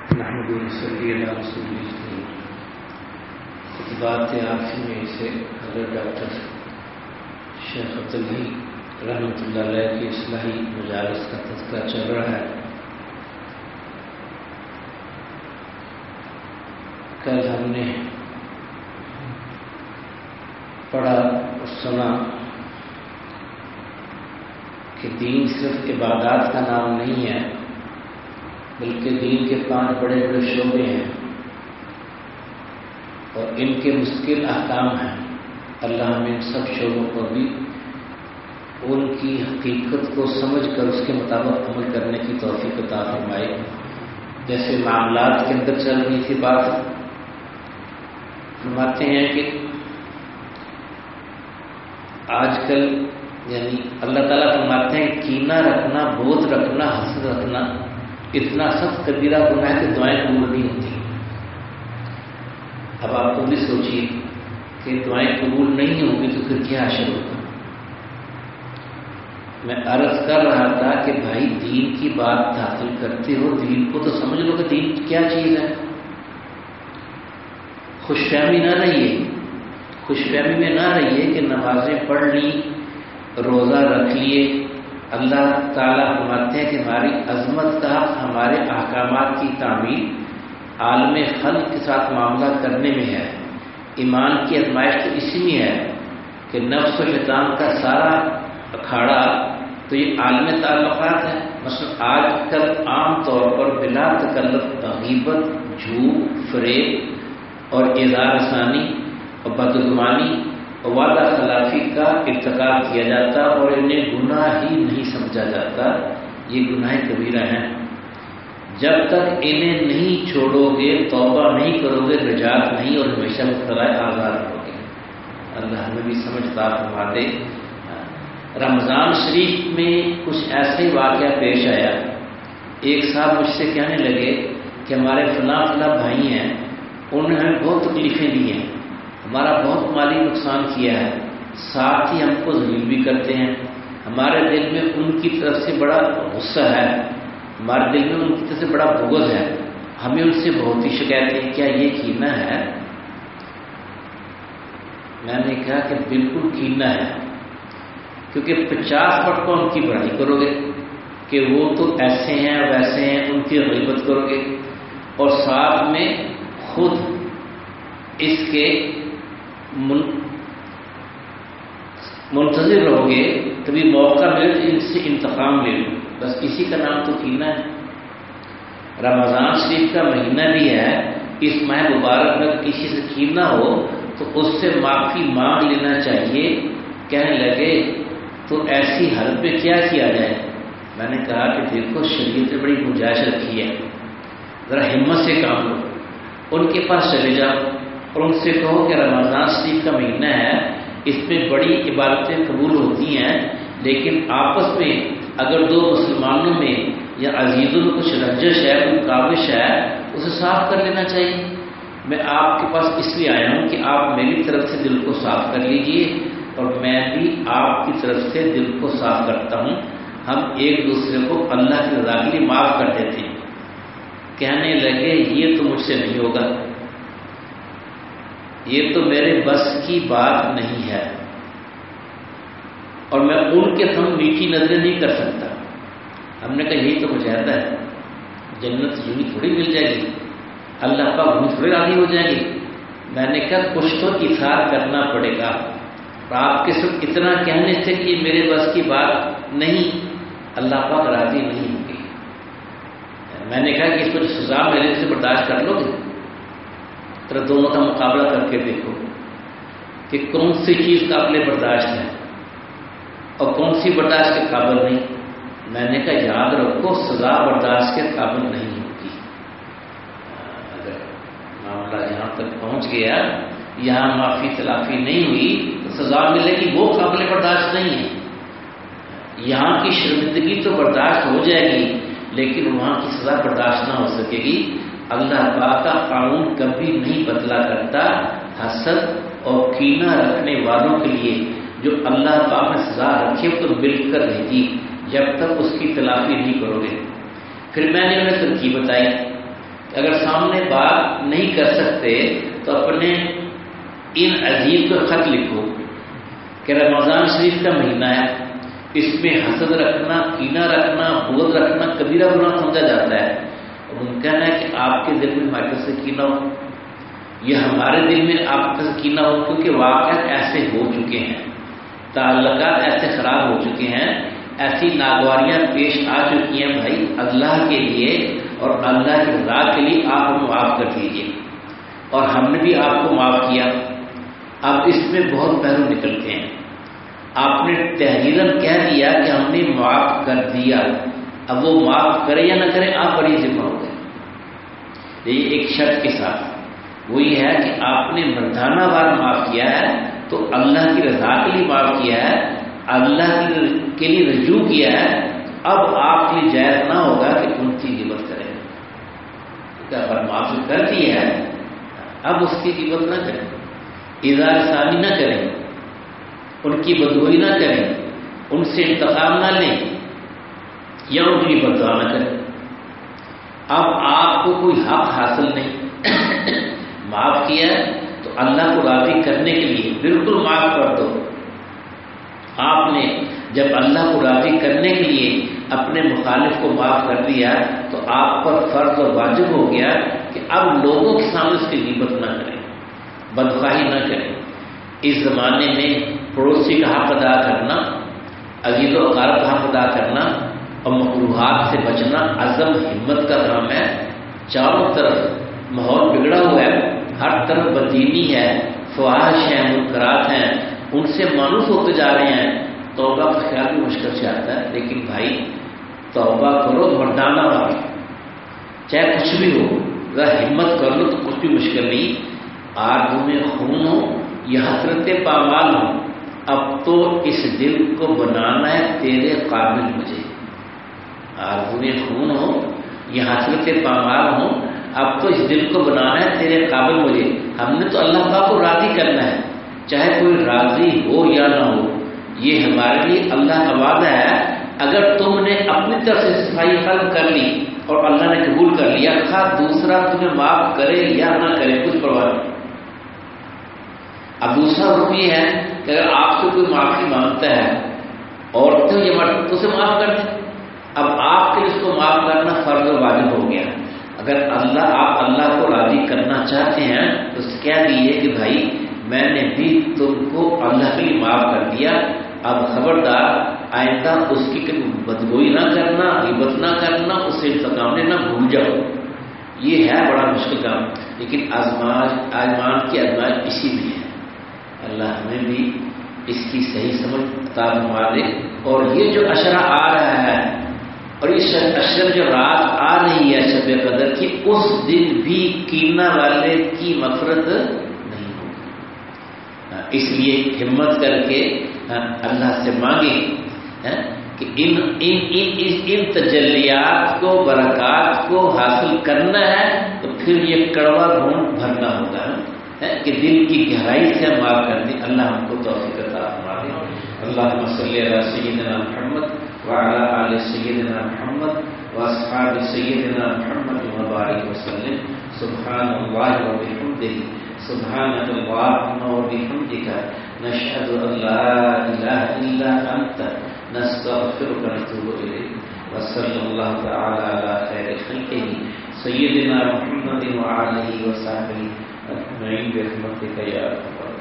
نحمد صلی اللہ رسول خطبات آخر میں سے حضرت ڈاکٹر شیخ عبدالحی رحمۃ اللہ علیہ کی اصلاحی مجالس کا تذکرہ چل رہا ہے۔ کل ہم نے پڑھا اور سنا کہ دین صرف عبادات کا نام نہیں ہے، بلکہ دین کے 5 بڑے بڑے شعبے ہیں اور ان کے مستقل احکام ہیں۔ اللہ ہمیں ان سب شعبوں پر بھی ان کی حقیقت کو سمجھ کر اس کے مطابق عمل کرنے کی توفیق عطا فرمائے۔ جیسے معاملات کے اندر چل رہی تھی بات، فرماتے ہیں کہ آج کل یعنی اللہ تعالیٰ فرماتے ہیں کینہ رکھنا، بغض رکھنا، حسد رکھنا اتنا سخت کبیرہ گناہ ہے کہ دعائیں قبول نہیں ہوتی۔ اب آپ کو بھی سوچیے کہ دعائیں قبول نہیں ہوں گی تو پھر کیا حشر ہوگا۔ میں عرض کر رہا تھا کہ بھائی دین کی بات حاصل کرتے ہو، دین کو تو سمجھ لو کہ دین کیا چیز ہے۔ خوش فہمی نہ رہیے، خوش فہمی میں نہ رہیے کہ نمازیں پڑھ لی، روزہ رکھ لیے۔ اللہ تعالیٰ فرماتے ہیں کہ ہماری عظمت کا ہمارے احکامات کی تعمیل عالم خلق کے ساتھ معاملہ کرنے میں ہے۔ ایمان کی آزمائش تو اسی میں ہے کہ نفس و شیطان کا سارا اکھاڑا تو یہ عالم تعلقات ہے۔ مثلا آج کل عام طور پر بلا تکلف غیبت، جھوٹ، فریب اور اظہار ثانی اور بدگمانی اور وعدہ خلافی کا ارتکاب کیا جاتا اور انہیں گناہ ہی نہیں سمجھا جاتا۔ یہ گناہ کبیرہ ہیں۔ جب تک انہیں نہیں چھوڑو گے، توبہ نہیں کرو گے، نجات نہیں اور ہمیشہ مبتلا آزاد رہو گے۔ اللہ ہمیں بھی سمجھدار فرما دے۔ رمضان شریف میں کچھ ایسے ہی واقعہ پیش آیا۔ ایک صاحب مجھ سے کہنے لگے کہ ہمارے فلاں فلاں بھائی ہیں، انہوں نے ہمیں بہت تکلیفیں دی ہیں، ہمارا بہت مالی نقصان کیا ہے، ساتھ ہی ہم کو ذلیل بھی کرتے ہیں۔ ہمارے دل میں ان کی طرف سے بڑا غصہ ہے، ہمارے دل میں ان کی طرف سے بڑا بغض ہے، ہمیں ان سے بہت ہی شکایتیں ہیں۔ کیا یہ کینہ ہے؟ میں نے کہا کہ بالکل کینہ ہے، کیونکہ 50 پٹکوں ان کی بڑائی کرو گے کہ وہ تو ایسے ہیں ویسے ہیں، ان کی غیبت کرو گے اور ساتھ میں خود اس کے منتظر رہو گے، کبھی موقع ملے تو ان سے انتقام لے لو۔ بس اسی کا نام تو کینہ ہے۔ رمضان شریف کا مہینہ بھی ہے، اس ماہ مبارک میں کسی سے کینہ ہو تو اس سے معافی مانگ لینا چاہیے۔ کہنے لگے تو ایسی حالت میں کیا کیا جائے؟ میں نے کہا کہ دیکھو شریعت نے بڑی گنجائش رکھی ہے، ذرا ہمت سے کام لو، ان کے پاس چلے جاؤ اور ان سے کہو کہ رمضان شریف کا مہینہ ہے، اس میں بڑی عبادتیں قبول ہوتی ہیں، لیکن آپس میں اگر 2 مسلمانوں میں یا عزیزوں میں کچھ رنجش ہے، کوئی کاوش ہے، اسے صاف کر لینا چاہیے۔ میں آپ کے پاس اس لیے آیا ہوں کہ آپ میری طرف سے دل کو صاف کر لیجئے اور میں بھی آپ کی طرف سے دل کو صاف کرتا ہوں۔ ہم ایک دوسرے کو اللہ کی رضا کے لیے معاف کر دیتے ہیں۔ کہنے لگے یہ تو مجھ سے نہیں ہوگا، یہ تو میرے بس کی بات نہیں ہے اور میں ان کے سامنے میٹھی نظریں نہیں کر سکتا۔ ہم نے کہا یہی تو مجاہدہ ہے، جنت یوں ہی تھوڑی مل جائے گی، اللہ پاک یوں تھوڑی راضی ہو جائیں گے۔ میں نے کہا کچھ تو اظہار کرنا پڑے گا، اور آپ کے صرف اتنا کہنے سے کہ یہ میرے بس کی بات نہیں، اللہ پاک راضی نہیں ہوں گے۔ میں نے کہا کہ اس کو جو سزا میرے سے برداشت کر لو گے؟ ذرا دونوں کا مقابلہ کر کے دیکھو کہ کون سی چیز قابل برداشت ہے اور کون سی برداشت کے قابل نہیں۔ میں نے کہا یاد رکھو سزا برداشت کے قابل نہیں ہوگی۔ اگر معاملہ یہاں تک پہنچ گیا، یہاں معافی تلافی نہیں ہوئی تو سزا ملے گی وہ قابل برداشت نہیں ہے۔ یہاں کی شرمندگی تو برداشت ہو جائے گی لیکن وہاں کی سزا برداشت نہ ہو سکے گی۔ اللہ پاک کا قانون کبھی نہیں بدلا کرتا۔ حسد اور کینہ رکھنے والوں کے لیے جو اللہ پاک نے سزا رکھی تو مل کر رہے جب تک اس کی تلافی نہیں کرو گے۔ پھر میں نے انہیں ترکیب بتائی اگر سامنے بات نہیں کر سکتے تو اپنے ان عزیز کو خط لکھو کہ رمضان شریف کا مہینہ ہے، اس میں حسد رکھنا، کینہ رکھنا، بغض رکھنا کبیرہ گناہ سمجھا جاتا ہے۔ ممکن ہے کہ آپ کے دل میں ہمارے سے کینہ ہو، یہ ہمارے دل میں آپ کا کینہ ہو، کیونکہ واقعات ایسے ہو چکے ہیں، تعلقات ایسے خراب ہو چکے ہیں، ایسی ناگواریاں پیش آ چکی ہیں بھائی، اللہ کے لیے اور اللہ کی رضا کے لیے آپ ہمیں معاف کر دیجیے، اور ہم نے بھی آپ کو معاف کیا۔ اب اس میں بہت پہلو نکلتے ہیں، آپ نے تحریراً کہہ دیا کہ ہم نے معاف کر دیا، اب وہ معاف کرے یا نہ کرے آپ بڑی ذمہ ہو گئے، یہ ایک شرط کے ساتھ، وہ یہ ہے کہ آپ نے مردانہ وار معاف کیا ہے تو اللہ کی رضا کے لیے معاف کیا ہے، اللہ کے لیے رجوع کیا ہے، اب آپ کے لیے جائز نہ ہوگا کہ ان کی غیبت کریں، اگر معاف کر دی ہے اب اس کی غیبت نہ کریں، اظہار ثانی نہ کریں، ان کی بدگوئی نہ کریں، ان سے انتقام نہ لیں یا ان کی بددعا نہ کریں۔ اب آپ کو کوئی حق حاصل نہیں، معاف کیا ہے تو اللہ کو راضی کرنے کے لیے بالکل معاف کر دو۔ آپ نے جب اللہ کو راضی کرنے کے لیے اپنے مخالف کو معاف کر دیا تو آپ پر فرض اور واجب ہو گیا کہ اب لوگوں کے سامنے اس کی غیبت نہ کریں، بدخواہی نہ کریں۔ اس زمانے میں پڑوسی کا حق ادا کرنا، عزیز و اقارب کا حق ادا کرنا اور مکروہات سے بچنا عزم ہمت کا کام ہے۔ چاروں طرف ماحول بگڑا ہوا ہے، ہر طرف بددینی ہے، فواحش ہیں، منکرات ہیں، ان سے مانوس ہوتے جا رہے ہیں، توبہ کا خیال بھی مشکل سے آتا ہے۔ لیکن بھائی توبہ کرو مردانہ وار، چاہے کچھ بھی ہو، اگر ہمت کر لو تو کچھ بھی مشکل نہیں۔ آرزو میں خون ہو یا حسرت پامال ہو، اب تو اس دل کو بنانا ہے تیرے قابل مجھے۔ آرزو میں خون ہو یا حسرت پامال ہو، اب تو اس دل کو بنانا ہے تیرے قابل مجھے۔ ہم نے تو اللہ پاک کو راضی کرنا ہے، چاہے کوئی راضی ہو یا نہ ہو، یہ ہمارے لیے اللہ کا وعدہ ہے۔ اگر تم نے اپنی طرف سے صفائی قلب کر لی اور اللہ نے قبول کر لیا، خواہ دوسرا تمہیں معاف کرے یا نہ کرے کچھ پرواہ نہیں۔ اب دوسرا رخ یہ ہے کہ اگر آپ سے کوئی معافی مانگتا ہے اور تو یہ مرد تو اسے معاف کر دیں، اب آپ کے لیے اس کو معاف کرنا فرض و واجب ہو گیا۔ اگر آپ اللہ کو راضی کرنا چاہتے ہیں تو کہہ دیجیے کہ بھائی میں نے بھی تم کو اللہ کے لیے معاف کر دیا، اب خبردار آئندہ اس کی بدگوئی نہ کرنا، غیبت نہ کرنا، اس سے انتقام لینا بھول جاؤ۔ یہ ہے بڑا مشکل کام، لیکن آزمان کی آزمائش اسی میں ہے۔ اللہ ہمیں بھی اس کی صحیح سمجھ عطا فرما دے۔ اور یہ جو عشرہ آ رہا ہے اور اس عشر جو رات آ رہی ہے شب قدر کی، اس دن بھی کینہ والے کی مغفرت نہیں ہوگی۔ اس لیے ہمت کر کے اللہ سے مانگے کہ ان تجلیات کو، برکات کو حاصل کرنا ہے تو پھر یہ کڑوا گھونٹ بھرنا ہوگا کہ دل کی گہرائی سے معاف کر دیں۔ اللہ ہم کو توفیق عطا فرما دے۔ اللہم صلی علی سیدنا محمد وعلی آل سیدنا محمد واصحاب سیدنا محمد وبارک وسلم۔ سبحان اللہ وبحمدہ، سبحانک اللہم وبحمدک، نشہد ان لا الہ الا انت، نستغفرک ونتوب الیک۔ وصلی اللہ تعالی علی خیر خلقہ سیدنا محمد وعلہ وصحبہ اجمعین برحمتک یا ارحم الراحمین۔